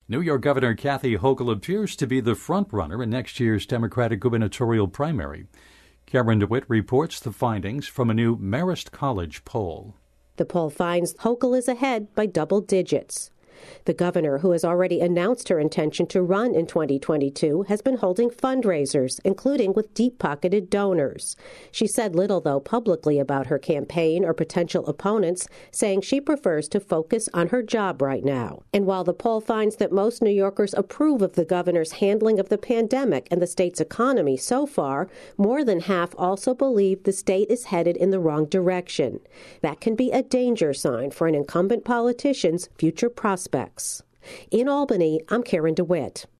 New York Governor Kathy Hochul appears to be the frontrunner in next year's Democratic gubernatorial primary. Cameron DeWitt reports the findings from a new Marist College poll. The poll finds Hochul is ahead by double digits. The governor, who has already announced her intention to run in 2022, has been holding fundraisers, including with deep-pocketed donors. She said little, though, publicly about her campaign or potential opponents, saying she prefers to focus on her job right now. And while the poll finds that most New Yorkers approve of the governor's handling of the pandemic and the state's economy so far, more than half also believe the state is headed in the wrong direction. That can be a danger sign for an incumbent politician's future prospects. In Albany, I'm Karen DeWitt.